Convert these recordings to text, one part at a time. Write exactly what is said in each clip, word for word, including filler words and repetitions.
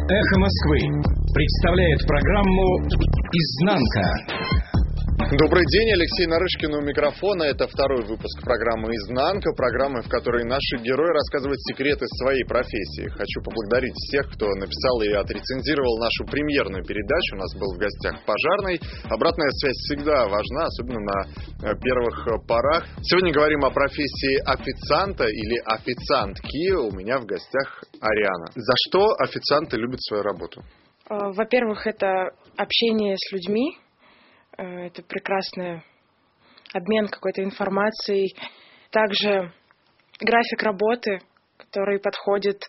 Эхо Москвы представляет программу «Изнанка». Добрый день, Алексей Нарышкин у микрофона. Это второй выпуск программы «Изнанка», программы, в которой наши герои рассказывают секреты своей профессии. Хочу поблагодарить всех, кто написал и отрецензировал нашу премьерную передачу. У нас был в гостях пожарный. Обратная связь всегда важна, особенно на первых порах. Сегодня говорим о профессии официанта или официантки. У меня в гостях Ариана. За что официанты любят свою работу? Во-первых, это общение с людьми. Это прекрасный обмен какой-то информацией. Также график работы, который подходит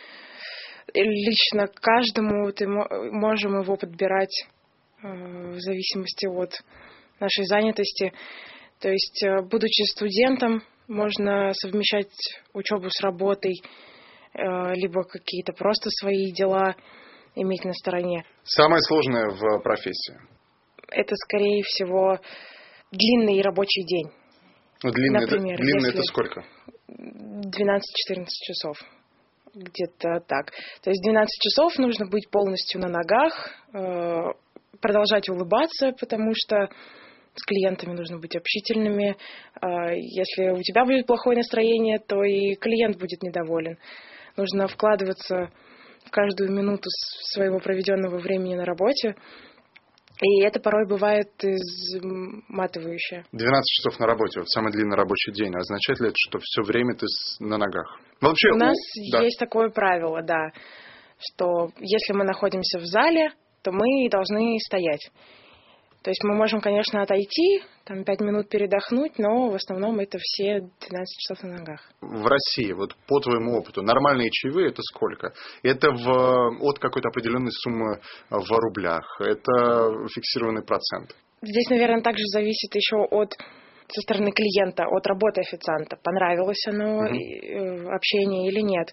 лично каждому. Мы можем его подбирать в зависимости от нашей занятости. То есть, будучи студентом, можно совмещать учебу с работой, либо какие-то просто свои дела иметь на стороне. Самое сложное в профессии? Это, скорее всего, длинный рабочий день. Ну, длинный, Например, это, длинный если это сколько? двенадцать-четырнадцать часов. Где-то так. То есть двенадцать часов нужно быть полностью на ногах, продолжать улыбаться, потому что с клиентами нужно быть общительными. Если у тебя будет плохое настроение, то и клиент будет недоволен. Нужно вкладываться в каждую минуту своего проведенного времени на работе. И это порой бывает изматывающе. двенадцать часов на работе, вот самый длинный рабочий день. Означает ли это, что все время ты на ногах? Вообще, у нас у... да. есть такое правило, да, что если мы находимся в зале, то мы должны стоять. То есть мы можем, конечно, отойти, там пять минут передохнуть, но в основном это все двенадцать часов на ногах. В России, вот по твоему опыту, нормальные чаевые это сколько? Это в, от какой-то определенной суммы в рублях? Это фиксированный процент? Здесь, наверное, также зависит еще от со стороны клиента, от работы официанта. Понравилось оно, угу. общение или нет.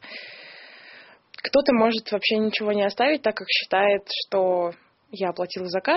Кто-то может вообще ничего не оставить, так как считает, что я оплатила заказ,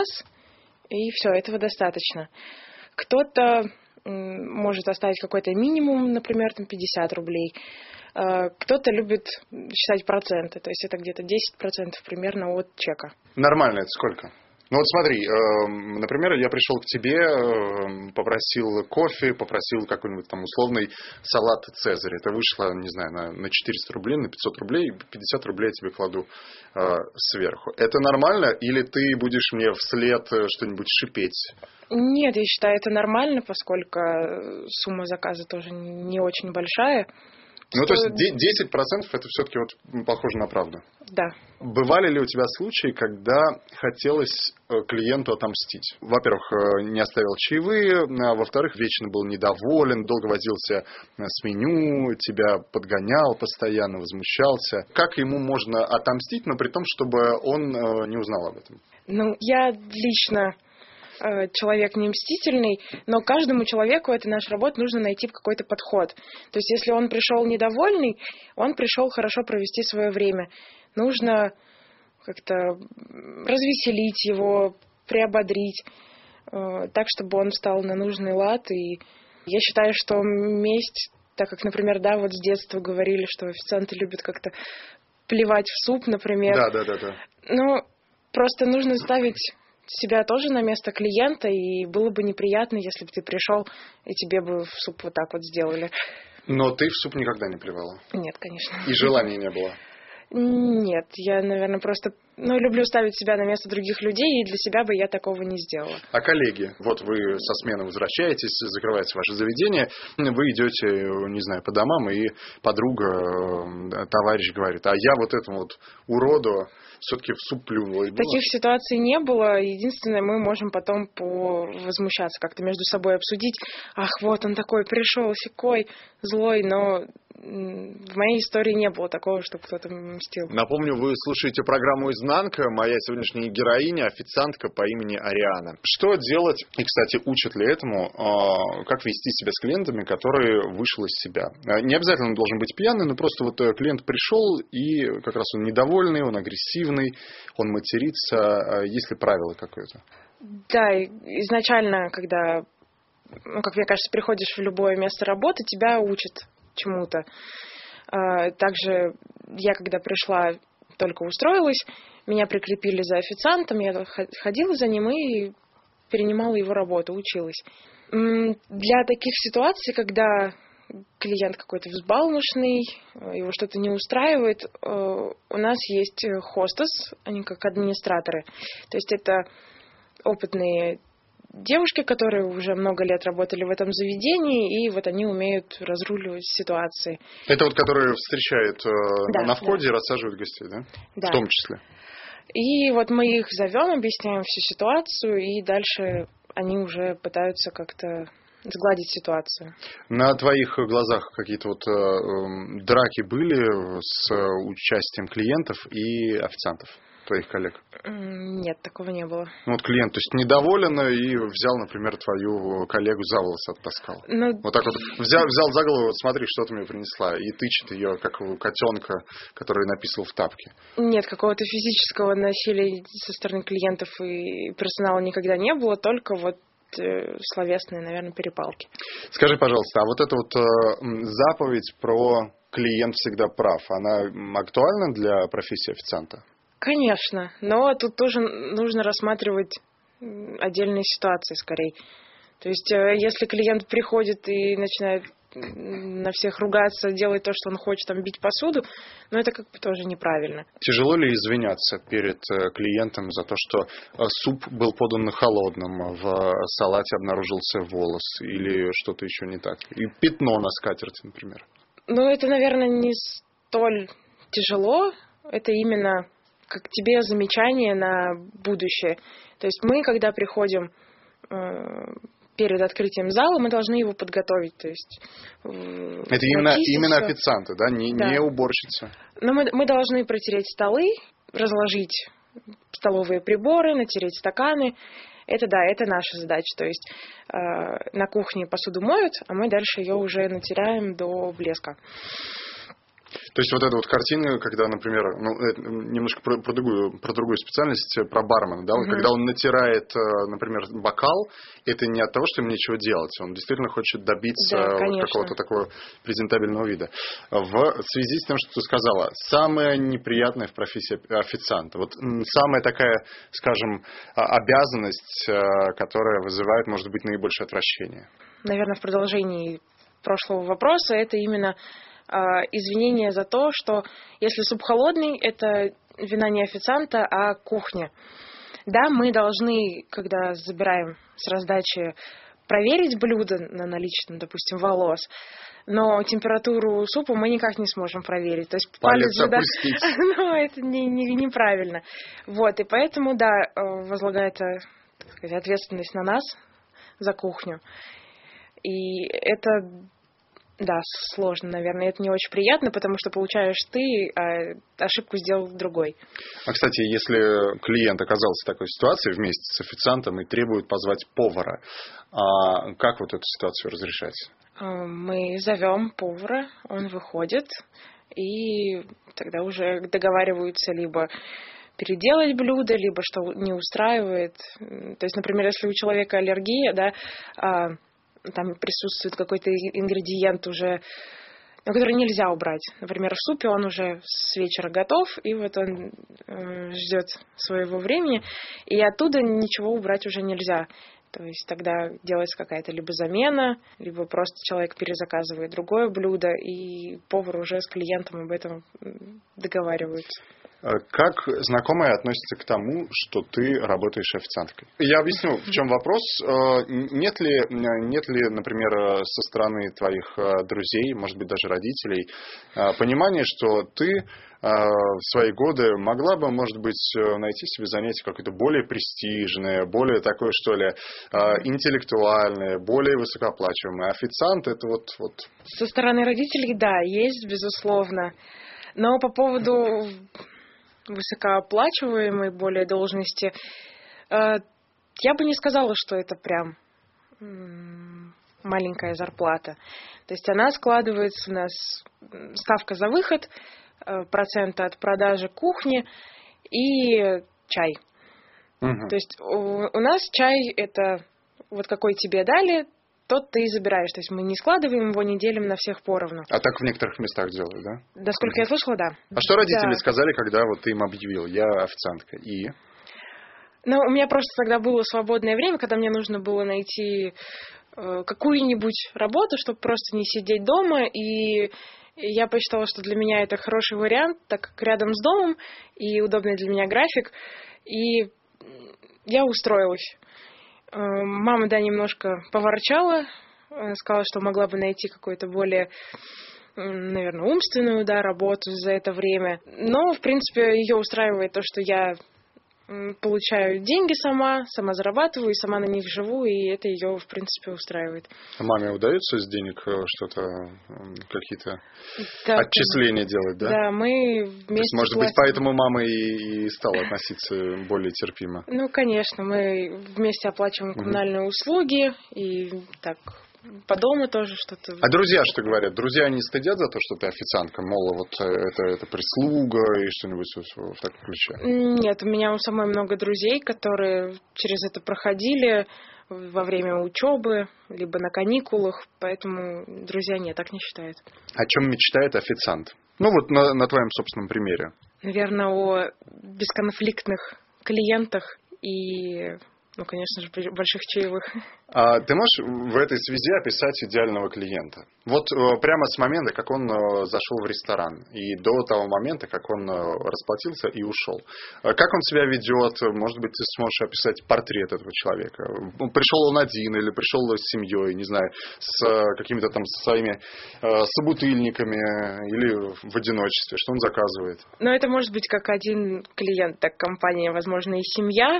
и все, этого достаточно. Кто-то может оставить какой-то минимум, например, там пятьдесят рублей. Кто-то любит считать проценты, то есть это где-то десять процентов примерно от чека. Нормально это сколько? Ну вот смотри, э, например, я пришел к тебе, э, попросил кофе, попросил какой-нибудь там условный салат «Цезарь». Это вышло, не знаю, на, на четыреста рублей, на пятьсот рублей, пятьдесят рублей я тебе кладу э, сверху. Это нормально или ты будешь мне вслед что-нибудь шипеть? Нет, я считаю, это нормально, поскольку сумма заказа тоже не очень большая. Ну, то есть десять процентов это все-таки вот похоже на правду. Да. Бывали ли у тебя случаи, когда хотелось клиенту отомстить? Во-первых, не оставил чаевые, а во-вторых, вечно был недоволен, долго возился с меню, тебя подгонял постоянно, возмущался. Как ему можно отомстить, но при том, чтобы он не узнал об этом? Ну, я лично человек не мстительный, но каждому человеку, это наша работа, нужно найти какой-то подход. То есть, если он пришел недовольный, он пришел хорошо провести свое время. Нужно как-то развеселить его, приободрить, так, чтобы он встал на нужный лад. И я считаю, что месть, так как, например, да, вот с детства говорили, что официанты любят как-то плевать в суп, например. Да, да, да, да. Ну, просто нужно ставить себя тоже на место клиента, и было бы неприятно, если бы ты пришел, и тебе бы в суп вот так вот сделали. Но ты в суп никогда не плевала? Нет, конечно. И желания не было? Нет, я, наверное, просто ну, люблю ставить себя на место других людей, и для себя бы я такого не сделала. А коллеги? Вот вы со смены возвращаетесь, закрывается ваше заведение, вы идете, не знаю, по домам, и подруга, товарищ говорит, а я вот этому вот уроду все-таки в суп плюнула. Таких ситуаций не было. Единственное, мы можем потом возмущаться, как-то между собой обсудить. Ах, вот он такой пришел, сякой, злой, но в моей истории не было такого, чтобы кто-то мстил. Напомню, вы слушаете программу «Изнанка». Моя сегодняшняя героиня – официантка по имени Ариана. Что делать, и, кстати, учат ли этому, как вести себя с клиентами, который вышел из себя? Не обязательно он должен быть пьяный, но просто вот клиент пришел, и как раз он недовольный, он агрессивный, он матерится. Есть ли правило какое-то? Да, изначально, когда, ну, как мне кажется, приходишь в любое место работы, тебя учат чему-то. Также я, когда пришла только устроилась, меня прикрепили за официантом, я ходила за ним и перенимала его работу, училась. Для таких ситуаций, когда клиент какой-то взбалмошный, его что-то не устраивает, у нас есть хостес, они как администраторы. То есть это опытные девушки, которые уже много лет работали в этом заведении, и вот они умеют разруливать ситуации. Это вот которые встречают да, на входе да. и рассаживают гостей, да? Да. В том числе. И вот мы их зовем, объясняем всю ситуацию, и дальше они уже пытаются как-то сгладить ситуацию. На твоих глазах какие-то вот э, драки были с участием клиентов и официантов, твоих коллег? Нет, такого не было. Ну, вот клиент, то есть недоволен и взял, например, твою коллегу за волосы оттаскал. Ну, вот так вот взял, взял за голову, вот смотри, что ты мне принесла, и тычет ее, как у котенка, который написал в тапке. Нет, какого-то физического насилия со стороны клиентов и персонала никогда не было, только вот словесные, наверное, перепалки. Скажи, пожалуйста, а вот эта вот э, заповедь про клиент всегда прав, она актуальна для профессии официанта? Конечно, но тут тоже нужно рассматривать отдельные ситуации скорее. То есть, если клиент приходит и начинает на всех ругаться, делать то, что он хочет, там, бить посуду, но это как бы тоже неправильно. Тяжело ли извиняться перед клиентом за то, что суп был подан на холодном, в салате обнаружился волос или что-то еще не так? И пятно на скатерти, например. Ну, это, наверное, не столь тяжело. Это именно как тебе замечание на будущее. То есть мы, когда приходим перед открытием зала, мы должны его подготовить. То есть, это именно, именно официанты, да? Не, да, не уборщицы? Но мы, мы должны протереть столы, разложить столовые приборы, натереть стаканы. Это да, это наша задача. То есть э, на кухне посуду моют, а мы дальше ее уже натираем до блеска. То есть вот эта вот картина, когда, например, ну, немножко про, про, другую, про другую специальность, про бармена, да, вот, uh-huh. когда он натирает, например, бокал, это не от того, что ему нечего делать, он действительно хочет добиться да, вот какого-то такого презентабельного вида. В связи с тем, что ты сказала, самое неприятное в профессии официанта, вот самая такая, скажем, обязанность, которая вызывает, может быть, наибольшее отвращение. Наверное, в продолжении прошлого вопроса, это именно извинения за то, что если суп холодный, это вина не официанта, а кухня. Да, мы должны, когда забираем с раздачи, проверить блюдо на наличие, допустим, волос, но температуру супа мы никак не сможем проверить. То есть палец запустить. Да, но это не, не, неправильно. Вот, и поэтому, да, возлагается, так сказать, ответственность на нас за кухню. И это... Да, сложно, наверное. Это не очень приятно, потому что получаешь ты, а ошибку сделал другой. А, кстати, если клиент оказался в такой ситуации вместе с официантом и требует позвать повара, а как вот эту ситуацию разрешать? Мы зовем повара, он выходит, и тогда уже договариваются либо переделать блюдо, либо что не устраивает. То есть, например, если у человека аллергия, да, там присутствует какой-то ингредиент уже, который нельзя убрать. Например, в супе он уже с вечера готов, и вот он э, ждет своего времени, и оттуда ничего убрать уже нельзя. То есть тогда делается какая-то либо замена, либо просто человек перезаказывает другое блюдо, и повар уже с клиентом об этом договаривается. Как знакомые относятся к тому, что ты работаешь официанткой? Я объясню, в чем вопрос. Нет ли, нет ли, например, со стороны твоих друзей, может быть, даже родителей, понимания, что ты в свои годы могла бы, может быть, найти себе занятие какое-то более престижное, более такое, что ли, интеллектуальное, более высокооплачиваемое. Официант — это вот, вот... Со стороны родителей, да, есть, безусловно. Но по поводу высокооплачиваемой более должности, я бы не сказала, что это прям маленькая зарплата. То есть она складывается у нас, ставка за выход, процент от продажи кухни и чай. Угу. То есть у, у нас чай — это вот какой тебе дали, тот ты и забираешь. То есть мы не складываем его, не делим на всех поровну. А так в некоторых местах делают, да? Да, сколько я слышала, да. А что родители Да. сказали, когда вот ты им объявил? Я официантка. И? Ну, у меня просто тогда было свободное время, когда мне нужно было найти э, какую-нибудь работу, чтобы просто не сидеть дома. И я посчитала, что для меня это хороший вариант, так как рядом с домом и удобный для меня график. И я устроилась. Э, мама, да, немножко поворчала, э, сказала, что могла бы найти какую-то более, э, наверное, умственную, да, работу за это время. Но, в принципе, ее устраивает то, что я получаю деньги сама, сама зарабатываю и сама на них живу, и это ее, в принципе, устраивает. А маме удается с денег что-то, какие-то да, отчисления да. делать, да? Да, мы вместе... То есть, может платим. быть, поэтому мама и, и стала относиться более терпимо? Ну, конечно, мы вместе оплачиваем коммунальные угу. услуги, и так... По дому тоже что-то. А друзья что говорят? Друзья не стыдят за то, что ты официантка? Мол, вот это, это прислуга и что-нибудь в, в таком ключе? Нет, у меня у самой много друзей, которые через это проходили во время учебы, либо на каникулах, поэтому друзья нет, так не считают. О чем мечтает официант? Ну вот на, на твоем собственном примере. Наверное, о бесконфликтных клиентах и... Ну, конечно же, больших чаевых. А ты можешь в этой связи описать идеального клиента? Вот прямо с момента, как он зашел в ресторан, и до того момента, как он расплатился и ушел. Как он себя ведет? Может быть, ты сможешь описать портрет этого человека? Пришел он один или пришел с семьей, не знаю, с какими-то там своими собутыльниками или в одиночестве? Что он заказывает? Ну, это может быть как один клиент, так компания, возможно, и семья.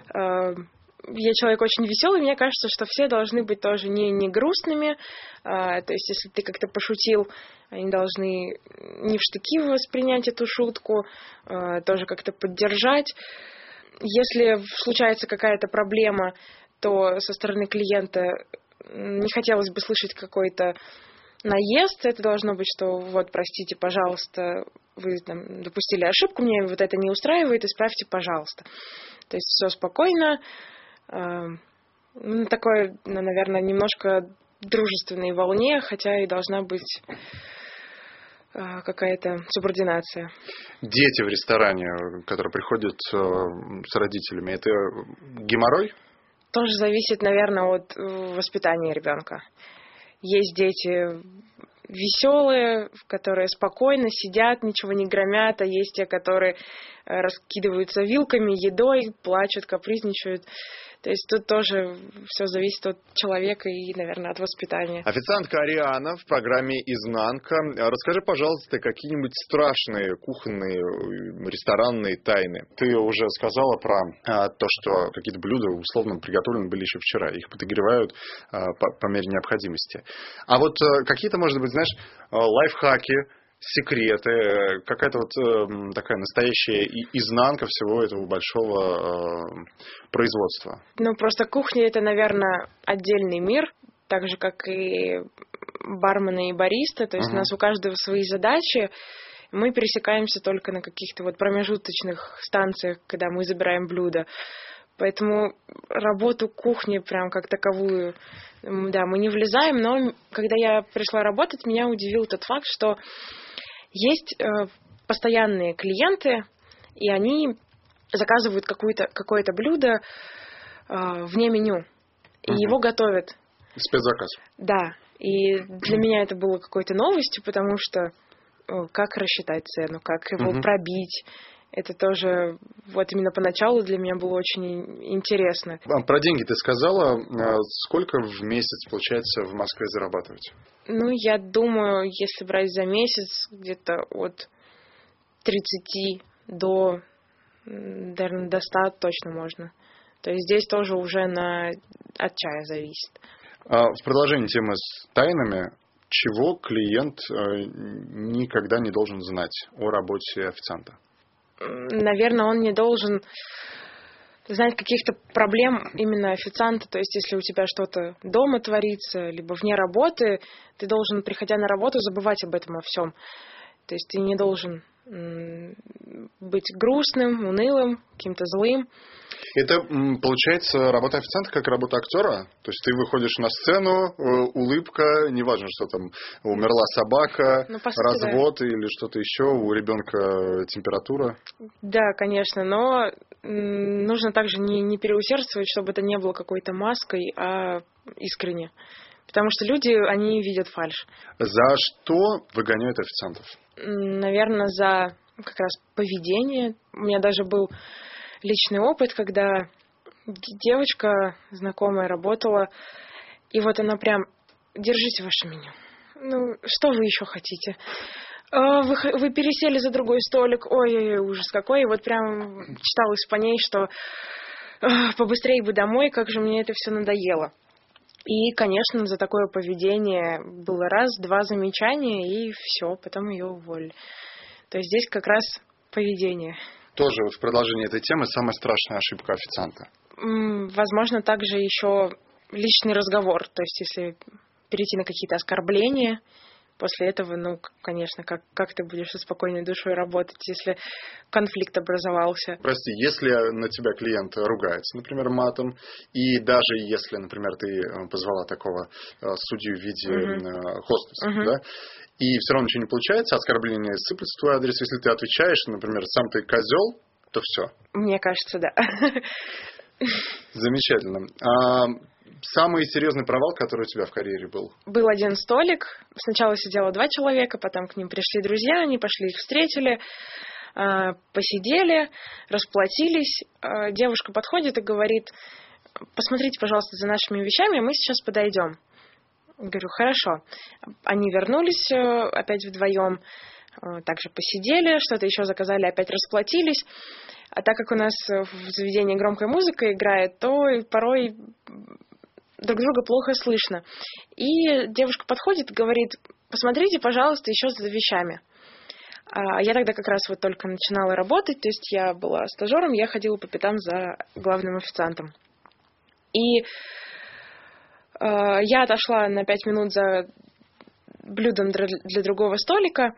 Я человек очень веселый, мне кажется, что все должны быть тоже не, не грустными. А, то есть, если ты как-то пошутил, они должны не в штыки воспринять эту шутку, а, тоже как-то поддержать. Если случается какая-то проблема, то со стороны клиента не хотелось бы слышать какой-то наезд. Это должно быть, что вот, простите, пожалуйста, вы там допустили ошибку, мне вот это не устраивает, исправьте, пожалуйста. То есть все спокойно. Ну, такой, ну, наверное, немножко дружественной волне, хотя и должна быть какая-то субординация. Дети в ресторане, которые приходят с родителями, это геморрой? Тоже зависит, наверное, от воспитания ребенка. Есть дети веселые, которые спокойно сидят, ничего не громят, а есть те, которые раскидываются вилками, едой, плачут, капризничают. То есть тут тоже все зависит от человека и, наверное, от воспитания. Официантка Ариана в программе «Изнанка». Расскажи, пожалуйста, какие-нибудь страшные кухонные, ресторанные тайны. Ты уже сказала про а, то, что какие-то блюда условно приготовлены были еще вчера. Их подогревают а, по, по мере необходимости. А вот а, какие-то, может быть, знаешь, лайфхаки, секреты, какая-то вот э, такая настоящая изнанка всего этого большого э, производства? Ну, просто кухня — это, наверное, отдельный мир, так же, как и бармены и баристы. То есть uh-huh. у нас у каждого свои задачи. Мы пересекаемся только на каких-то вот промежуточных станциях, когда мы забираем блюда. Поэтому работу кухни прям как таковую, да, мы не влезаем. Но когда я пришла работать, меня удивил тот факт, что есть э, постоянные клиенты, и они заказывают какое-то, какое-то блюдо э, вне меню, и угу. его готовят. Спецзаказ. Да, и для меня это было какой-то новостью, потому что о, как рассчитать цену, как его угу. пробить. Это тоже вот именно поначалу для меня было очень интересно. А про деньги ты сказала. Сколько в месяц, получается, в Москве зарабатывать? Ну, я думаю, если брать за месяц, где-то от тридцати до, наверное, до ста точно можно. То есть здесь тоже уже на, от чая зависит. А в продолжении темы с тайнами, чего клиент никогда не должен знать о работе официанта? Наверное, он не должен знать каких-то проблем именно официанта. То есть, если у тебя что-то дома творится, либо вне работы, ты должен, приходя на работу, забывать об этом о всем. То есть, ты не должен быть грустным, унылым, каким-то злым. Это, получается, работа официанта как работа актера? То есть ты выходишь на сцену, улыбка, неважно, что там, умерла собака, ну, сути, развод да. или что-то еще, у ребенка температура? Да, конечно, но нужно также не, не переусердствовать, чтобы это не было какой-то маской, а искренне. Потому что люди, они видят фальшь. За что выгоняют официантов? Наверное, за как раз поведение. У меня даже был личный опыт, когда девочка знакомая работала, и вот она прям: держите ваше меню. Ну, что вы еще хотите? Вы, вы пересели за другой столик. Ой-ой-ой, ужас какой. И вот прям читалось по ней, что побыстрее бы домой, как же мне это все надоело. И, конечно, за такое поведение было раз-два замечания, и все, потом ее уволили. То есть здесь как раз поведение. Тоже вот в продолжении этой темы самая страшная ошибка официанта. Возможно, также еще личный разговор. То есть если перейти на какие-то оскорбления, после этого, ну, конечно, как, как ты будешь со спокойной душой работать, если конфликт образовался? Прости, если на тебя клиент ругается, например, матом, и даже если, например, ты позвала такого судью в виде uh-huh. хостеса, uh-huh. да, и все равно ничего не получается, оскорбление сыплется в твой адрес, если ты отвечаешь, например, сам ты козел, то все. Мне кажется, да. Замечательно. А самый серьезный провал, который у тебя в карьере был? Был один столик. Сначала сидело два человека, потом к ним пришли друзья, они пошли, их встретили, посидели, расплатились. Девушка подходит и говорит: посмотрите, пожалуйста, за нашими вещами, мы сейчас подойдем. Говорю: хорошо. Они вернулись опять вдвоем, также посидели, что-то еще заказали, опять расплатились. А так как у нас в заведении громкая музыка играет, то порой друг друга плохо слышно. И девушка подходит и говорит: посмотрите, пожалуйста, еще за вещами. А я тогда как раз вот только начинала работать, то есть я была стажером, я ходила по пятам за главным официантом. И я отошла на пять минут за блюдом для другого столика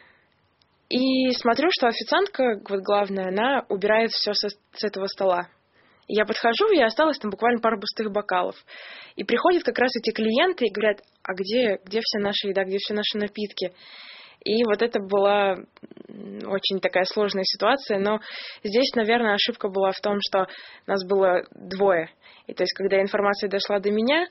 и смотрю, что официантка, вот главная, она убирает все со, с этого стола. И я подхожу, и осталось там буквально пару пустых бокалов. И приходят как раз эти клиенты и говорят: а где, где вся наша еда, где все наши напитки? И вот это была очень такая сложная ситуация, но здесь, наверное, ошибка была в том, что нас было двое. И то есть, когда информация дошла до меня,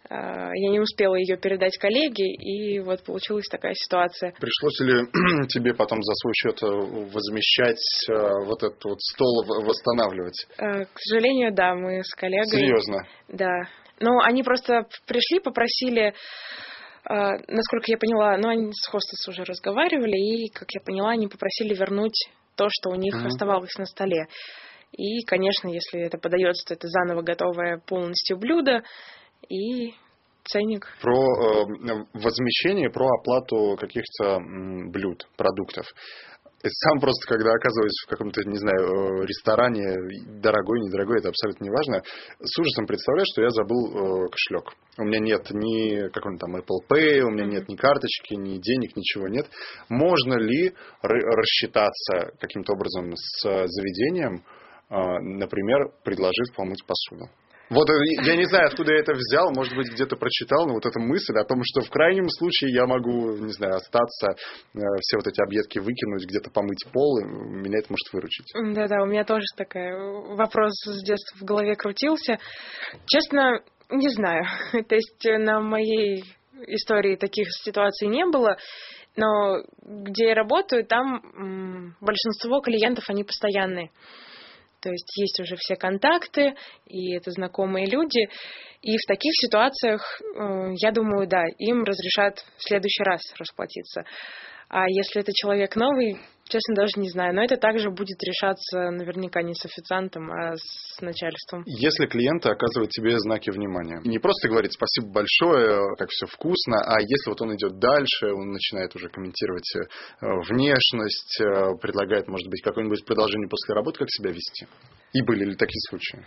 я не успела ее передать коллеге, и вот получилась такая ситуация. Пришлось ли тебе потом за свой счет возмещать вот этот вот стол, восстанавливать? К сожалению, да, мы с коллегой... Серьезно? Да. Но они просто пришли, попросили... Uh, насколько я поняла, ну, они с хостес уже разговаривали, и, как я поняла, они попросили вернуть то, что у них uh-huh. оставалось на столе. И, конечно, если это подается, то это заново готовое полностью блюдо и ценник. Про э, возмещение, про оплату каких-то м, блюд, продуктов. Сам просто, когда оказываюсь в каком-то, не знаю, ресторане, дорогой, недорогой, это абсолютно не важно, с ужасом представляю, что я забыл э, кошелек. У меня нет ни какой-нибудь там Apple Pay, у меня нет ни карточки, ни денег, ничего нет. Можно ли рассчитаться каким-то образом с заведением, э, например, предложив помыть посуду? Вот я не знаю, откуда я это взял, может быть, где-то прочитал, но вот эта мысль о том, что в крайнем случае я могу, не знаю, остаться, все вот эти объедки выкинуть, где-то помыть пол, и меня это может выручить. Да-да, у меня тоже такой вопрос с детства в голове крутился. Честно, не знаю. То есть на моей истории таких ситуаций не было, но где я работаю, там большинство клиентов, они постоянные. То есть есть уже все контакты, и это знакомые люди. И в таких ситуациях, я думаю, да, им разрешат в следующий раз расплатиться. А если это человек новый, честно, даже не знаю. Но это также будет решаться наверняка не с официантом, а с начальством. Если клиенты оказывают тебе знаки внимания, не просто говорит спасибо большое, как все вкусно, а если вот он идет дальше, он начинает уже комментировать внешность, предлагает, может быть, какое-нибудь продолжение после работы, как себя вести? И были ли такие случаи?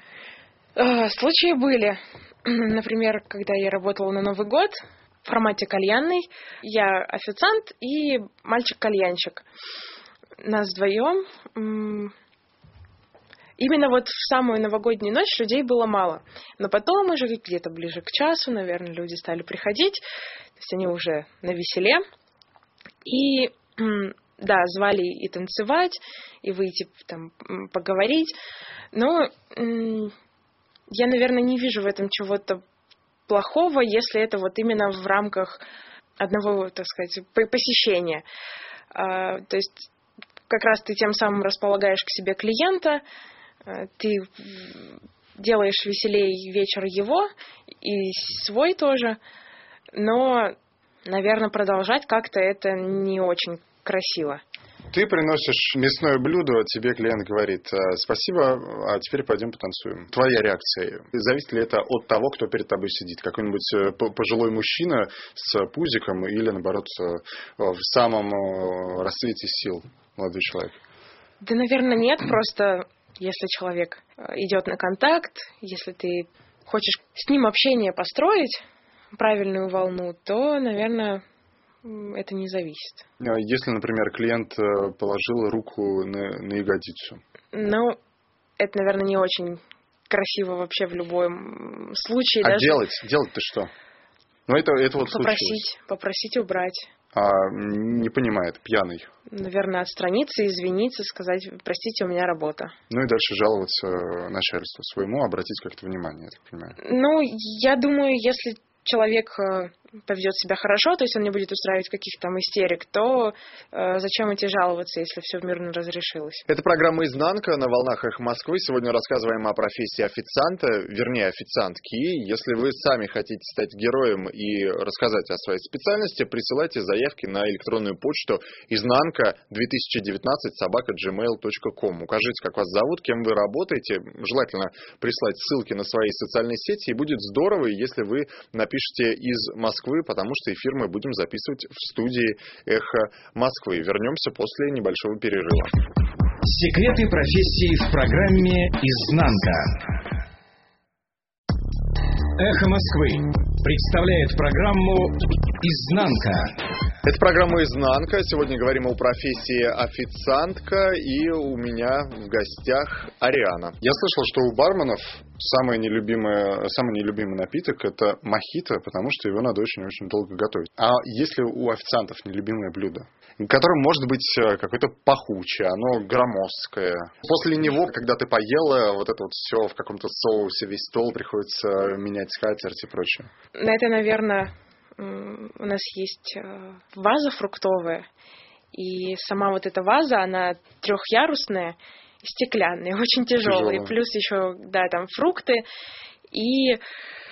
Случаи были. Например, когда я работала на Новый год, в формате кальянный. Я официант и мальчик-кальянщик. нас вдвоем. Именно вот в самую новогоднюю ночь людей было мало. Но потом уже где-то ближе к часу, наверное, люди стали приходить. То есть они уже навеселе. И, да, звали и танцевать, и выйти там поговорить. Но я, наверное, не вижу в этом чего-то плохого, если это вот именно в рамках одного, так сказать, посещения. То есть как раз ты тем самым располагаешь к себе клиента, ты делаешь веселей вечер его и свой тоже, но, наверное, продолжать как-то это не очень красиво. Ты приносишь мясное блюдо, тебе клиент говорит: спасибо, а теперь пойдем потанцуем. Твоя реакция, зависит ли это от того, кто перед тобой сидит? Какой-нибудь пожилой мужчина с пузиком или, наоборот, в самом расцвете сил молодой человек? Да, наверное, нет, просто если человек идет на контакт, если ты хочешь с ним общение построить, правильную волну, то, наверное, это не зависит. Если, например, клиент положил руку на, на ягодицу? Ну, это, наверное, не очень красиво вообще в любом случае. А даже... делать? Делать-то что? Ну, это, это вот попросить, случилось. Попросить убрать. А не понимает, пьяный? Наверное, отстраниться, извиниться, сказать: простите, у меня работа. Ну и дальше жаловаться начальству своему, обратить как-то внимание, я так понимаю. Ну, я думаю, если человек поведет себя хорошо, то есть он не будет устраивать каких-то там истерик, то э, зачем идти жаловаться, если все мирно разрешилось? Это программа «Изнанка» на волнах «Эхо Москвы». Сегодня рассказываем о профессии официанта, вернее, официантки. Если вы сами хотите стать героем и рассказать о своей специальности, присылайте заявки на электронную почту изнанка две тысячи девятнадцать собака джимейл точка ком. Укажите, как вас зовут, кем вы работаете. Желательно прислать ссылки на свои социальные сети. И будет здорово, если вы напишите из Москвы, потому что эфир мы будем записывать в студии «Эхо Москвы». Вернемся после небольшого перерыва. Секреты профессии в программе «Изнанка». «Эхо Москвы» представляет программу «Изнанка». Это программа «Изнанка». Сегодня говорим о профессии официантка. И у меня в гостях Ариана. Я слышал, что у барменов самый нелюбимый, самый нелюбимый напиток – это мохито, потому что его надо очень-очень долго готовить. А если у официантов нелюбимое блюдо, которое может быть какое-то пахучее, оно громоздкое. После него, когда ты поела, вот это вот все в каком-то соусе, весь стол, приходится менять скатерть и прочее. На это, наверное... У нас есть ваза фруктовая, и сама вот эта ваза, она трехъярусная, стеклянная, очень тяжелая. Тяжелая. Плюс еще, да, там фрукты. И э,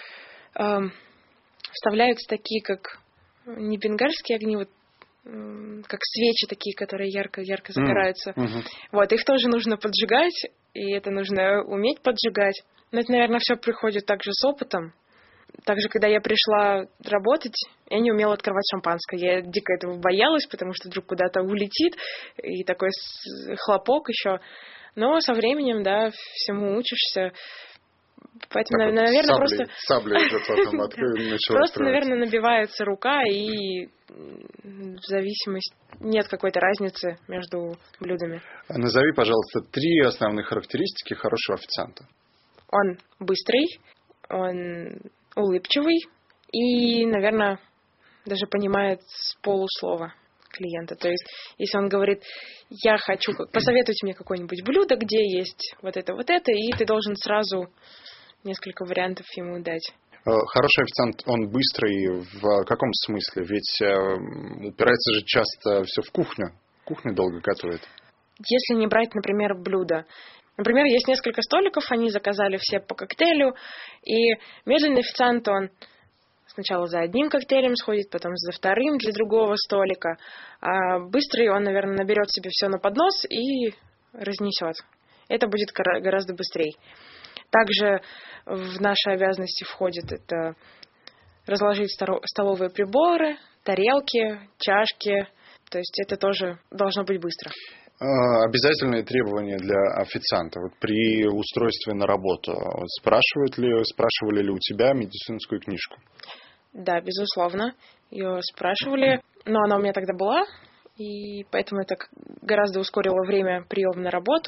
вставляются такие, как не бенгальские огни, вот э, как свечи такие, которые ярко-ярко загораются. Mm-hmm. Вот, их тоже нужно поджигать, и это нужно уметь поджигать. Но это, наверное, все приходит также с опытом. Также, когда я пришла работать, я не умела открывать шампанское. Я дико этого боялась, потому что вдруг куда-то улетит, и такой хлопок еще. Но со временем, да, всему учишься. Поэтому, так наверное, вот просто... Саблей идет потом, Просто, наверное, набивается рука, и в зависимости... Нет какой-то разницы между блюдами. Назови, пожалуйста, три основных характеристики хорошего официанта. Он быстрый, он... улыбчивый и, наверное, даже понимает с полуслова клиента. То есть, если он говорит: я хочу, посоветуйте мне какое-нибудь блюдо, где есть вот это, вот это, и ты должен сразу несколько вариантов ему дать. Хороший официант, он быстрый в каком смысле? Ведь упирается же часто все в кухню. Кухню долго готовит. Если не брать, например, блюдо. Например, есть несколько столиков, они заказали все по коктейлю, и медленный официант, он сначала за одним коктейлем сходит, потом за вторым для другого столика, а быстрый, он, наверное, наберет себе все на поднос и разнесет. Это будет гораздо быстрее. Также в наши обязанности входит это разложить столовые приборы, тарелки, чашки, то есть это тоже должно быть быстро. Обязательные требования для официанта вот при устройстве на работу. Спрашивают ли, спрашивали ли у тебя медицинскую книжку? Да, безусловно. Ее спрашивали, но она у меня тогда была, и поэтому это гораздо ускорило время приема на работу.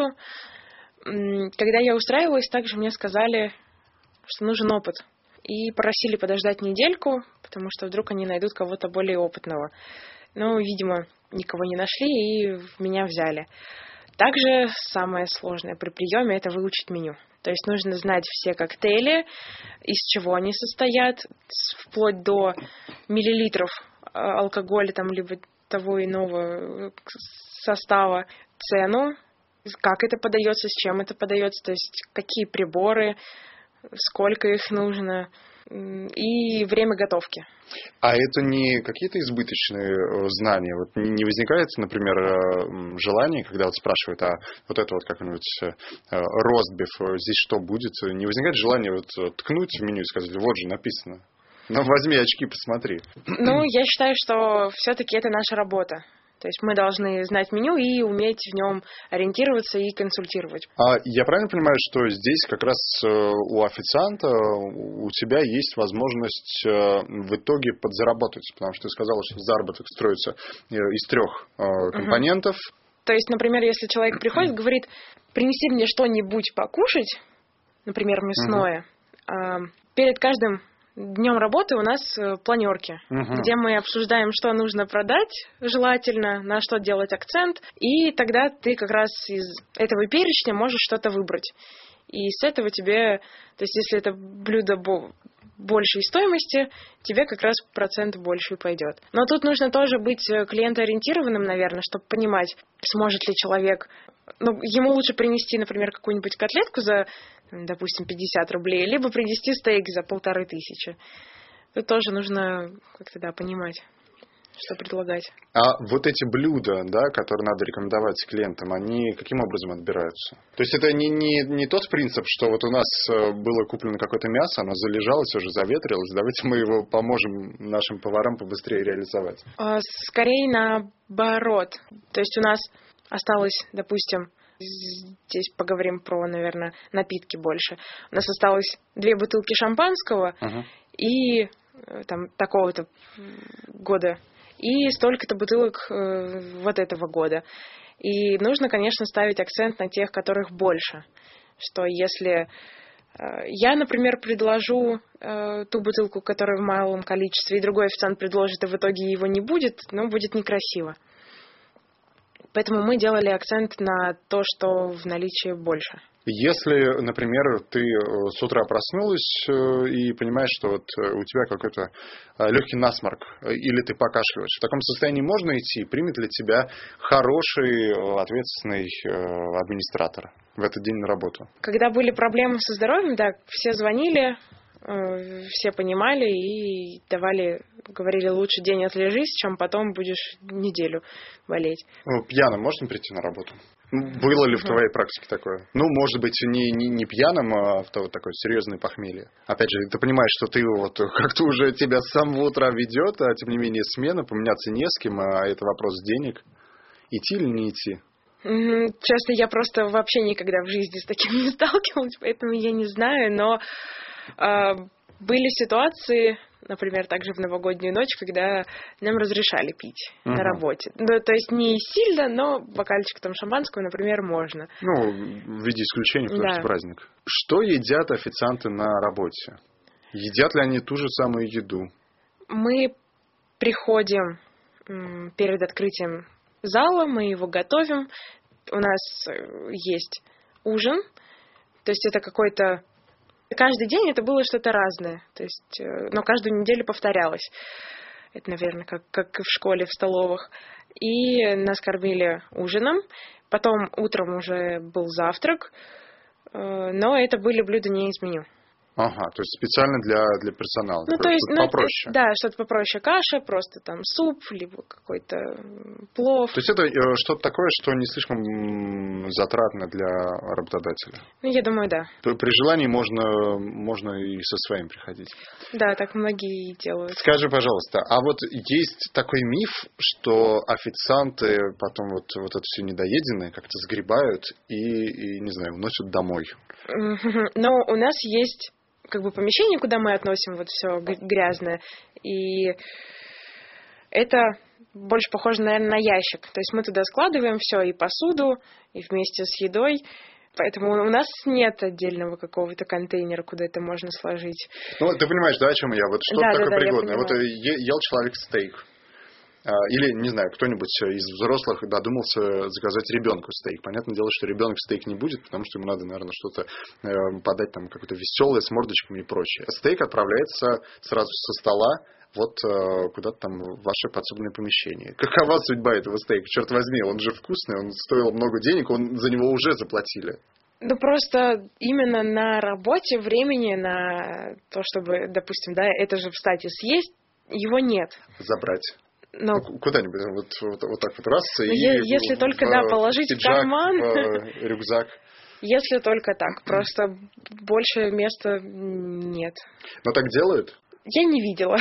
Когда я устраивалась, также мне сказали, что нужен опыт. И просили подождать недельку, потому что вдруг они найдут кого-то более опытного. Но, видимо, никого не нашли и меня взяли. Также самое сложное при приеме – это выучить меню. То есть нужно знать все коктейли, из чего они состоят, вплоть до миллилитров алкоголя, там, либо того иного состава, цену, как это подается, с чем это подается, то есть какие приборы, сколько их нужно, и время готовки. А это не какие-то избыточные знания? Вот не возникает, например, желание, когда вот спрашивают, а вот это вот как-нибудь ростбиф, здесь что будет? Не возникает желание вот ткнуть в меню и сказать, вот же написано. Ну, возьми очки, посмотри. Ну, я считаю, что все-таки это наша работа. То есть мы должны знать меню и уметь в нем ориентироваться и консультировать. А я правильно понимаю, что здесь как раз у официанта, у тебя есть возможность в итоге подзаработать? Потому что ты сказала, что заработок строится из трех компонентов. Угу. То есть, например, если человек приходит и говорит, принеси мне что-нибудь покушать, например, мясное, угу. перед каждым днем работы у нас планерки, угу. где мы обсуждаем, что нужно продать желательно, на что делать акцент, и тогда ты как раз из этого перечня можешь что-то выбрать. И с этого тебе, то есть если это блюдо большей стоимости, тебе как раз процент больше пойдет. Но тут нужно тоже быть клиентоориентированным, наверное, чтобы понимать, сможет ли человек... Ну, ему лучше принести, например, какую-нибудь котлетку за, допустим, пятьдесят рублей, либо принести стейк за полторы тысячи. Тут тоже нужно как-то, да, понимать, что предлагать. А вот эти блюда, да, которые надо рекомендовать клиентам, они каким образом отбираются? То есть это не, не, не тот принцип, что вот у нас было куплено какое-то мясо, оно залежалось, уже заветрилось, давайте мы его поможем нашим поварам побыстрее реализовать. Скорее наоборот. То есть у нас осталось, допустим, здесь поговорим про, наверное, напитки больше. У нас осталось две бутылки шампанского uh-huh. и там такого-то года, и столько-то бутылок э, вот этого года. И нужно, конечно, ставить акцент на тех, которых больше. Что если э, я, например, предложу э, ту бутылку, которая в малом количестве, и другой официант предложит, и в итоге его не будет, ну, будет некрасиво. Поэтому мы делали акцент на то, что в наличии больше. Если, например, ты с утра проснулась и понимаешь, что вот у тебя какой-то легкий насморк, или ты покашливаешь, в таком состоянии можно идти? Примет ли тебя хороший, ответственный администратор в этот день на работу? Когда были проблемы со здоровьем, да, все звонили, все понимали и давали, говорили, лучше день отлежись, чем потом будешь неделю болеть. Пьяным можно прийти на работу? Было ли в твоей практике такое? Ну, может быть, не, не, не пьяным, а в то, такое серьезное похмелье. Опять же, ты понимаешь, что ты вот как-то уже тебя с самого утра ведет, а тем не менее смена, поменяться не с кем, а это вопрос денег. Идти или не идти? Честно, я просто вообще никогда в жизни с таким не сталкивалась, поэтому я не знаю, но э, были ситуации, например, также в новогоднюю ночь, когда нам разрешали пить uh-huh. на работе. Ну, то есть не сильно, но бокальчик там шампанского, например, можно. Ну, в виде исключения, потому да. что праздник. Что едят официанты на работе? Едят ли они ту же самую еду? Мы приходим м, перед открытием зала, мы его готовим. У нас есть ужин, то есть это какой-то... Каждый день это было что-то разное, то есть, но каждую неделю повторялось. Это, наверное, как, как в школе, в столовых. И нас кормили ужином, потом утром уже был завтрак, но это были блюда не из меню. Ага, то есть специально для, для персонала. Ну, то есть, что-то ну, попроще. Да, что-то попроще. Каша, просто там суп, либо какой-то плов. То есть это что-то такое, что не слишком затратно для работодателя? Ну, я думаю, да. То при желании можно, можно и со своим приходить. Да, так многие и делают. Скажи, пожалуйста, а вот есть такой миф, что официанты потом вот, вот это все недоеденное как-то сгребают и, и, не знаю, уносят домой? Но у нас есть как бы помещение, куда мы относим вот все грязное. И это больше похоже, наверное, на ящик. То есть мы туда складываем все, и посуду, и вместе с едой. Поэтому у нас нет отдельного какого-то контейнера, куда это можно сложить. Ну, ты понимаешь, да, о чем я? Вот что да, такое да, да, пригодное? Вот ел человек стейк. Или, не знаю, кто-нибудь из взрослых додумался заказать ребенку стейк. Понятное дело, что ребенок стейк не будет, потому что ему надо, наверное, что-то э, подать там какое-то веселое с мордочками и прочее. Стейк отправляется сразу со стола вот э, куда-то там в ваше подсобное помещение. Какова судьба этого стейка? Черт возьми, он же вкусный, он стоил много денег, он за него уже заплатили. Ну, просто именно на работе времени на то, чтобы, допустим, да, это же встать и съесть, его нет. Забрать. Но... Ну, куда-нибудь вот, вот, вот так вот раз ну, и если в, только в, да, положить пиджак, в карман, в рюкзак. Если только так, просто больше места нет. Но так делают? Я не видела.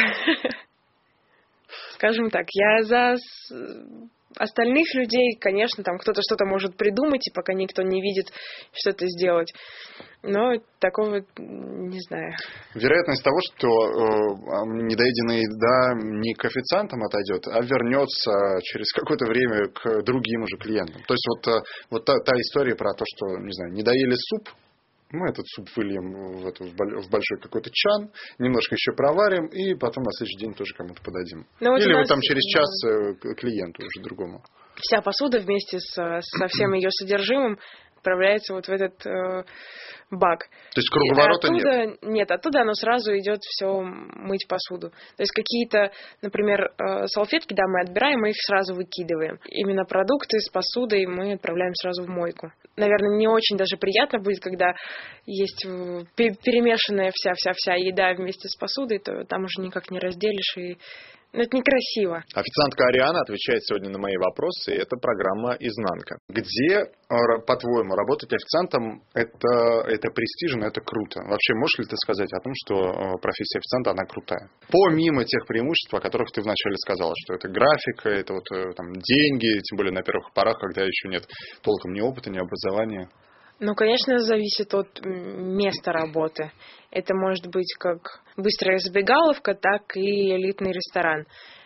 Скажем так, я за остальных людей, конечно, там кто-то что-то может придумать, и пока никто не видит, что-то сделать. Но такого не знаю. Вероятность того, что э, недоеденная еда не к официантам отойдет, а вернется через какое-то время к другим уже клиентам. То есть вот, вот та, та история про то, что, не знаю, не доели суп, мы этот суп выльем в, эту, в большой какой-то чан, немножко еще проварим, и потом на следующий день тоже кому-то подадим. Вот Или вот там через час клиенту уже другому. Вся посуда вместе с, со всем ее содержимым отправляется вот в этот э, бак. То есть круговорота оттуда, нет? Нет, оттуда оно сразу идет все мыть посуду. То есть какие-то, например, э, салфетки, да, мы отбираем, мы их сразу выкидываем. Именно продукты с посудой мы отправляем сразу в мойку. Наверное, не очень даже приятно будет, когда есть перемешанная вся-вся-вся еда вместе с посудой, то там уже никак не разделишь, и но это некрасиво. Официантка Ариана отвечает сегодня на мои вопросы, и это программа «Изнанка». Где, по-твоему, работать официантом – это, это престижно, это круто? Вообще, можешь ли ты сказать о том, что профессия официанта, она крутая? Помимо тех преимуществ, о которых ты вначале сказала, что это графика, это вот там деньги, тем более на первых порах, когда еще нет толком ни опыта, ни образования. Ну, конечно, зависит от места работы. Это может быть как быстрая забегаловка, так и элитный ресторан.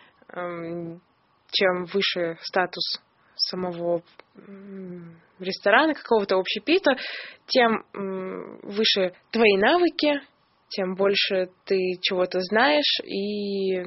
Чем выше статус самого ресторана, какого-то общепита, тем выше твои навыки, тем больше ты чего-то знаешь. И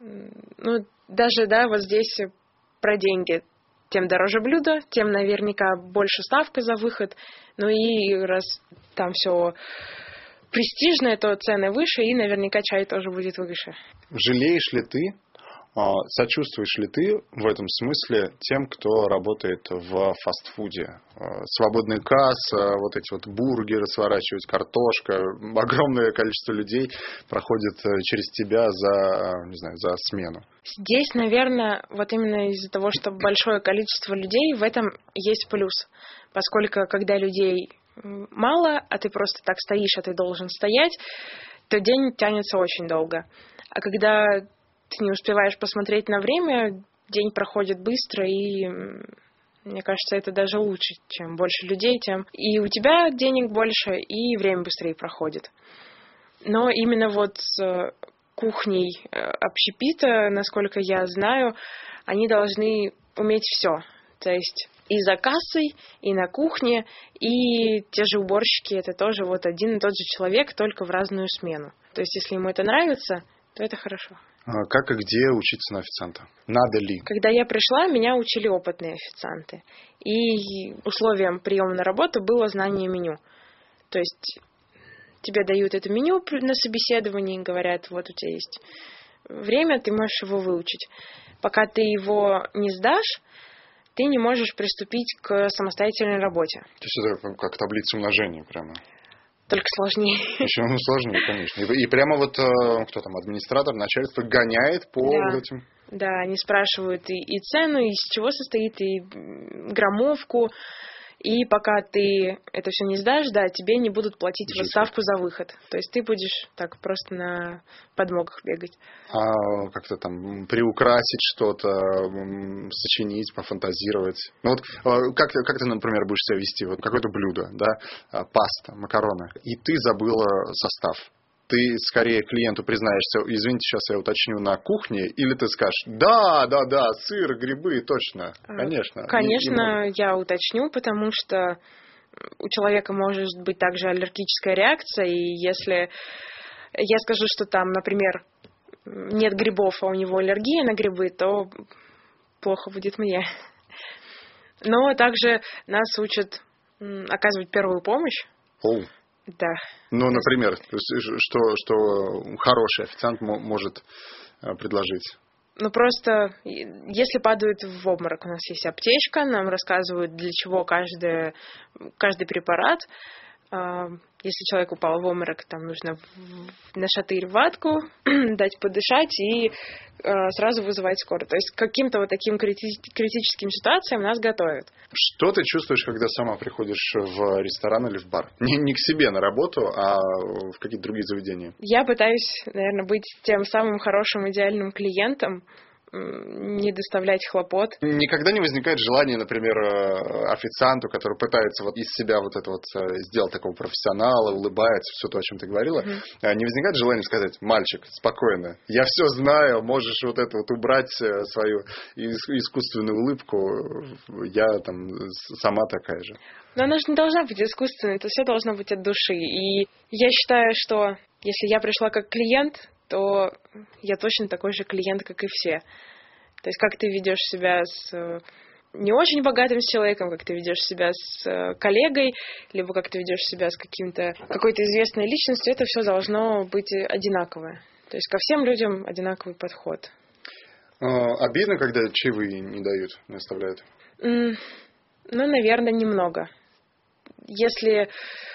ну, даже да, вот здесь про деньги. Тем дороже блюдо, тем наверняка больше ставка за выход. Ну и раз там все престижное, то цены выше, и наверняка чай тоже будет выше. Жалеешь ли ты, сочувствуешь ли ты в этом смысле тем, кто работает в фастфуде? Свободный касс, вот эти вот бургеры сворачивать, картошка, огромное количество людей проходит через тебя за, не знаю, за смену. Здесь, наверное, вот именно из-за того, что большое количество людей, в этом есть плюс. Поскольку когда людей мало, а ты просто так стоишь, а ты должен стоять, то день тянется очень долго. А когда ты не успеваешь посмотреть на время, день проходит быстро, и мне кажется, это даже лучше. Чем больше людей, тем и у тебя денег больше, и время быстрее проходит. Но именно вот с кухней общепита, насколько я знаю, они должны уметь все. То есть и за кассой, и на кухне, и те же уборщики, это тоже вот один и тот же человек, только в разную смену. То есть если ему это нравится, то это хорошо. А как и где учиться на официанта? Надо ли? Когда я пришла, меня учили опытные официанты. И условием приема на работу было знание меню. То есть тебе дают это меню на собеседовании, говорят, вот у тебя есть время, ты можешь его выучить. Пока ты его не сдашь, ты не можешь приступить к самостоятельной работе. То есть это как таблица умножения прямо? Только сложнее. Еще ну, сложнее, конечно. И, и прямо вот кто там, администратор, начальство гоняет по да. вот этим... Да, они спрашивают и, и цену, и из чего состоит, и граммовку. И пока ты это все не сдашь, да, тебе не будут платить вот ставку за выход. То есть ты будешь так просто на подмогах бегать. А как-то там приукрасить что-то, сочинить, пофантазировать. Ну вот как ты, как ты, например, будешь себя вести? Вот какое-то блюдо, да, паста, макароны, и ты забыла состав. ты скорее клиенту признаешься: извините, сейчас я уточню на кухне, или ты скажешь: да, да, да, сыр, грибы, точно, конечно. Конечно, и, и я уточню, потому что у человека может быть также аллергическая реакция, и если я скажу, что там, например, нет грибов, а у него аллергия на грибы, то плохо будет мне. Но также нас учат оказывать первую помощь. О. Да. Ну, например, что, что хороший официант может предложить? Ну, просто, если падают в обморок, у нас есть аптечка, нам рассказывают, для чего каждый, каждый препарат. Если человек упал в обморок, там нужно на шатырь ватку дать подышать и сразу вызывать скорую. То есть к каким-то вот таким критическим ситуациям нас готовят. Что ты чувствуешь, когда сама приходишь в ресторан или в бар? Не, не к себе на работу, а в какие-то другие заведения. Я пытаюсь, наверное, быть тем самым хорошим, идеальным клиентом, не доставлять хлопот. Никогда не возникает желания, например, официанту, который пытается вот из себя вот это вот сделать такого профессионала, улыбается, все то, о чем ты говорила, mm-hmm. не возникает желания сказать: мальчик, спокойно, я все знаю, можешь вот это вот убрать свою искусственную улыбку, я там сама такая же. Но она же не должна быть искусственной, это все должно быть от души. И я считаю, что если я пришла как клиент, то я точно такой же клиент, как и все. То есть как ты ведешь себя с не очень богатым человеком, как ты ведешь себя с коллегой, либо как ты ведешь себя с каким-то, какой-то известной личностью, это все должно быть одинаковое. То есть ко всем людям одинаковый подход. Обидно, когда чаевые не дают, не оставляют? Mm, ну, наверное, немного. Если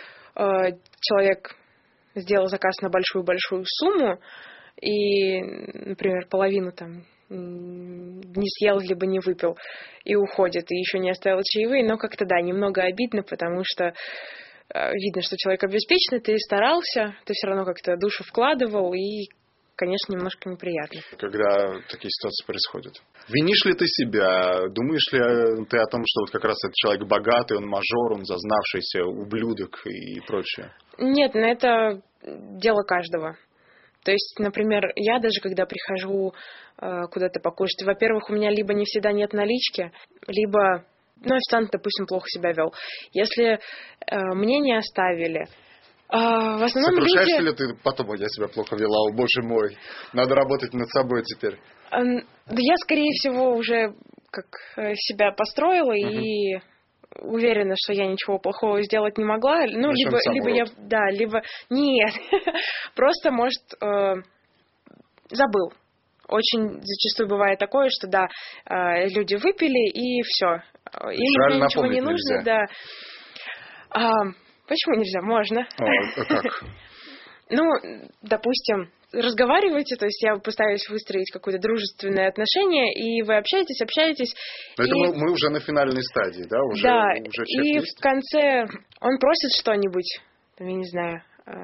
э, человек сделал заказ на большую-большую сумму и, например, половину там не съел, либо не выпил и уходит, и еще не оставил чаевые, но как-то, да, немного обидно, потому что э, видно, что человек обеспеченный, ты старался, ты все равно как-то душу вкладывал, и, конечно, немножко неприятно. Когда такие ситуации происходят. Винишь ли ты себя? Думаешь ли ты о том, что вот как раз этот человек богатый, он мажор, он зазнавшийся ублюдок и прочее? Нет, ну это дело каждого. То есть, например, я даже когда прихожу э, куда-то покушать, во-первых, у меня либо не всегда нет налички, либо, ну, официант, допустим, плохо себя вел. Если э, мне не оставили, А, в основном Сокрушаешься люди... ли ты потом: я себя плохо вела, о боже мой, надо работать над собой теперь? А, да я, скорее всего, уже как себя построила uh-huh. и уверена, что я ничего плохого сделать не могла. Ну, либо, либо я... Да, либо... Нет. Просто, может, э, забыл. Очень зачастую бывает такое, что, да, э, люди выпили, и все. Им мне ничего не нужно, нельзя. Да. А, почему нельзя? Можно. А, а как? Ну, допустим, разговариваете, то есть я постараюсь выстроить какое-то дружественное отношение, и вы общаетесь, общаетесь. Но и... это мы, мы уже на финальной стадии, да? Уже, да, уже и есть. В конце он просит что-нибудь, я не знаю,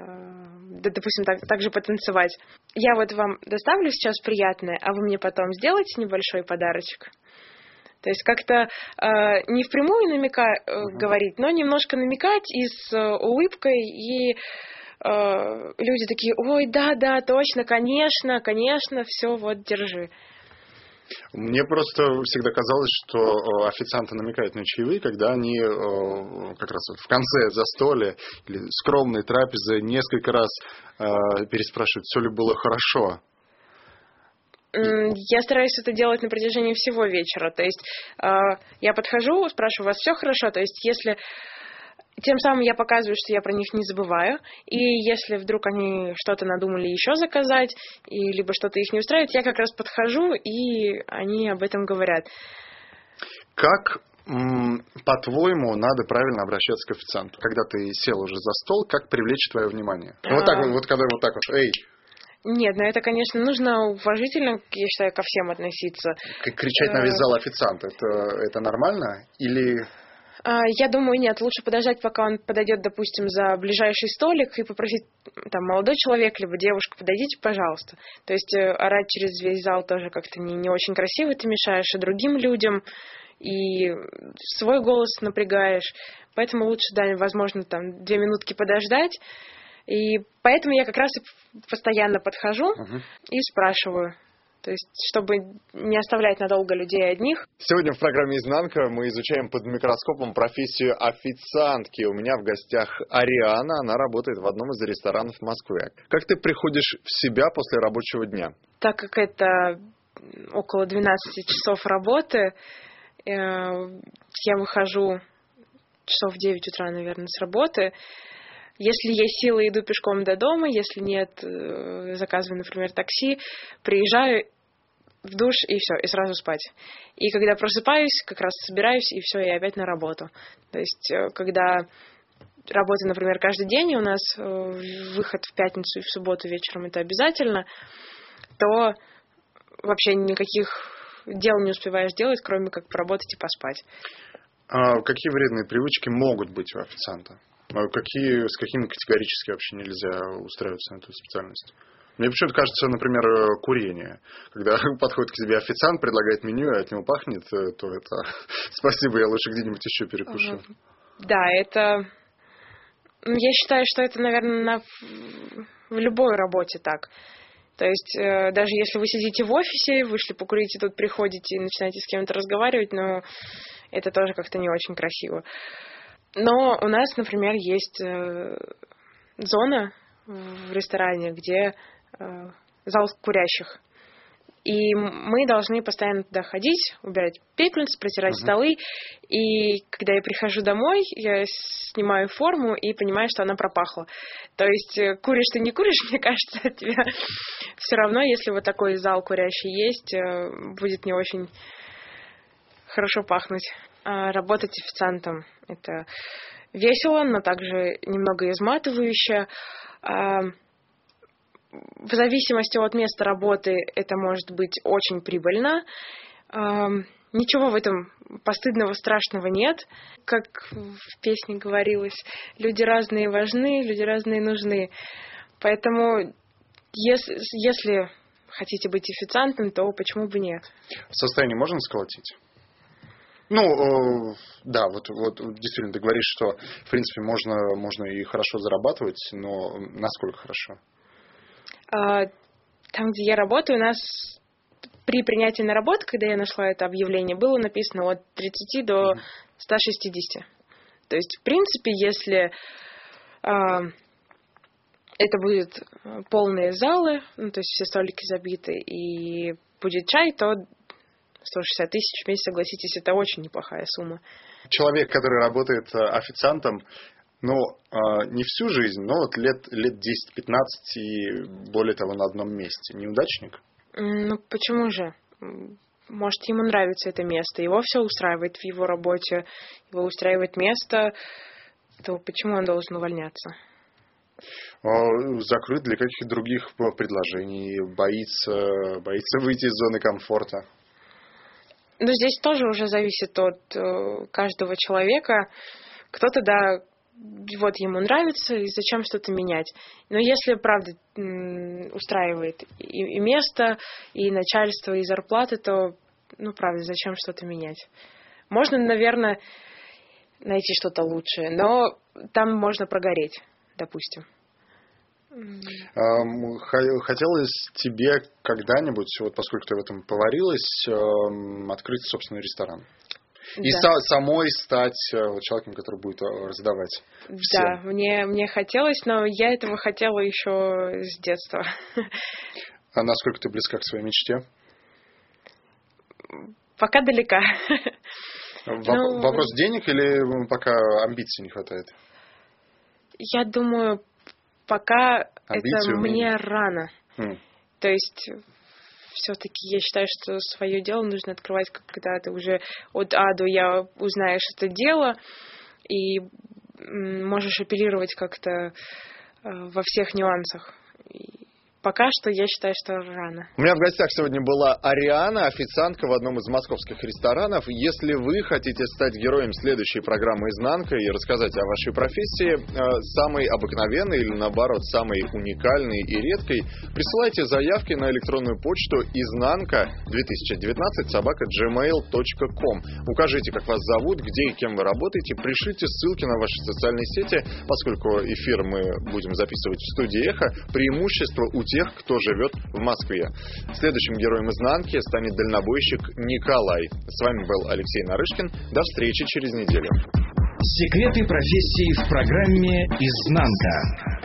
да, допустим, так, так же потанцевать. Я вот вам доставлю сейчас приятное, а вы мне потом сделаете небольшой подарочек. То есть как-то э, не впрямую намека, э, uh-huh. говорить, но немножко намекать и с э, улыбкой, и э, люди такие: ой, да, да, точно, конечно, конечно, все, вот, держи. Мне просто всегда казалось, что официанты намекают на чаевые, когда они как раз в конце застолья или скромной трапезы несколько раз переспрашивают, все ли было хорошо. Я стараюсь это делать на протяжении всего вечера. То есть э, я подхожу, спрашиваю: у вас все хорошо? То есть если... Тем самым я показываю, что я про них не забываю. И если вдруг они что-то надумали еще заказать, и либо что-то их не устраивает, я как раз подхожу, и они об этом говорят. Как, м- по-твоему, надо правильно обращаться к официанту? Когда ты сел уже за стол, как привлечь твое внимание? Ну, вот так вот, вот когда вот так вот, эй... Нет, ну это, конечно, нужно уважительно, я считаю, ко всем относиться. Кричать на весь зал официанта, это, это нормально? Или... Я думаю, нет. Лучше подождать, пока он подойдет, допустим, за ближайший столик и попросить, там, молодой человек, либо девушка: подойдите, пожалуйста. То есть орать через весь зал тоже как-то не, не очень красиво. Ты мешаешь и другим людям, и свой голос напрягаешь. Поэтому лучше, да, возможно, там, две минутки подождать. И поэтому я как раз и постоянно подхожу Uh-huh. и спрашиваю. То есть, чтобы не оставлять надолго людей одних. Сегодня в программе «Изнанка» мы изучаем под микроскопом профессию официантки. У меня в гостях Ариана, она работает в одном из ресторанов Москвы. Как ты приходишь в себя после рабочего дня? Так как это около двенадцати часов работы, я выхожу часов в девять утра, наверное, с работы. Если есть силы, иду пешком до дома. Если нет, заказываю, например, такси, приезжаю в душ и все, и сразу спать. И когда просыпаюсь, как раз собираюсь, и все, и опять на работу. То есть, когда работа, например, каждый день, у нас выход в пятницу и в субботу вечером это обязательно, то вообще никаких дел не успеваешь делать, кроме как поработать и поспать. А какие вредные привычки могут быть у официанта? Какие, с какими категорически вообще нельзя устраиваться на эту специальность? Мне почему-то кажется, например, курение. Когда подходит к тебе официант, предлагает меню, и от него пахнет, то это спасибо, я лучше где-нибудь еще перекушу. Да, это... Я считаю, что это, наверное, на... в любой работе так. То есть, э, даже если вы сидите в офисе, вышли покурить, и тут приходите и начинаете с кем-то разговаривать, но это тоже как-то не очень красиво. Но у нас, например, есть э, зона в ресторане, где э, зал курящих. И мы должны постоянно туда ходить, убирать пепельницы, протирать uh-huh. столы. И когда я прихожу домой, я снимаю форму и понимаю, что она пропахла. То есть куришь ты не куришь, мне кажется, от тебя все равно, если вот такой зал курящий есть, будет не очень хорошо пахнуть. А работать официантом — это весело, но также немного изматывающе. В зависимости от места работы это может быть очень прибыльно. Ничего в этом постыдного, страшного нет. Как в песне говорилось, люди разные важны, люди разные нужны. Поэтому, если, если хотите быть официантом, то почему бы нет? Состояние можно сколотить? Ну, э, да, вот, вот действительно ты говоришь, что в принципе можно, можно и хорошо зарабатывать, но насколько хорошо? Там, где я работаю, у нас при принятии на работу, когда я нашла это объявление, было написано от тридцати до ста шестидесяти. То есть, в принципе, если э, это будут полные залы, ну, то есть все столики забиты, и будет чай, то сто шестьдесят тысяч в месяц, согласитесь, это очень неплохая сумма. Человек, который работает официантом, ну, не всю жизнь, но вот лет, лет десять-пятнадцать и более того на одном месте. Неудачник? Ну, почему же? Может, ему нравится это место, его все устраивает в его работе, его устраивает место, то почему он должен увольняться? Закрыт для каких-то других предложений, боится, боится выйти из зоны комфорта. Но здесь тоже уже зависит от э, каждого человека. Кто-то, да, вот ему нравится, и зачем что-то менять. Но если, правда, устраивает и, и место, и начальство, и зарплаты, то, ну, правда, зачем что-то менять? Можно, наверное, найти что-то лучшее, но там можно прогореть, допустим. Хотелось тебе когда-нибудь, вот поскольку ты в этом поварилась, открыть собственный ресторан? И да. са- самой стать человеком, который будет раздавать всем. Да, мне, мне хотелось, но я этого хотела еще с детства. А насколько ты близка к своей мечте? Пока далека. Воп- ну, вопрос денег или пока амбиций не хватает? Я думаю, пока амбиции, это умения. мне рано. Хм. То есть... Все-таки я считаю, что свое дело нужно открывать, когда ты уже от А до Я узнаешь это дело и можешь оперировать как-то во всех нюансах. И пока что я считаю, что рано. У меня в гостях сегодня была Ариана, официантка в одном из московских ресторанов. Если вы хотите стать героем следующей программы «Изнанка» и рассказать о вашей профессии, самой обыкновенной или, наоборот, самой уникальной и редкой, присылайте заявки на электронную почту изнанка две тысячи девятнадцать собака джимейл точка ком. Укажите, как вас зовут, где и кем вы работаете, пришлите ссылки на ваши социальные сети, поскольку эфир мы будем записывать в студии «Эхо», преимущество у тех, кто живет в Москве. Следующим героем «Изнанки» станет дальнобойщик Николай. С вами был Алексей Нарышкин. До встречи через неделю. Секреты профессии в программе «Изнанка».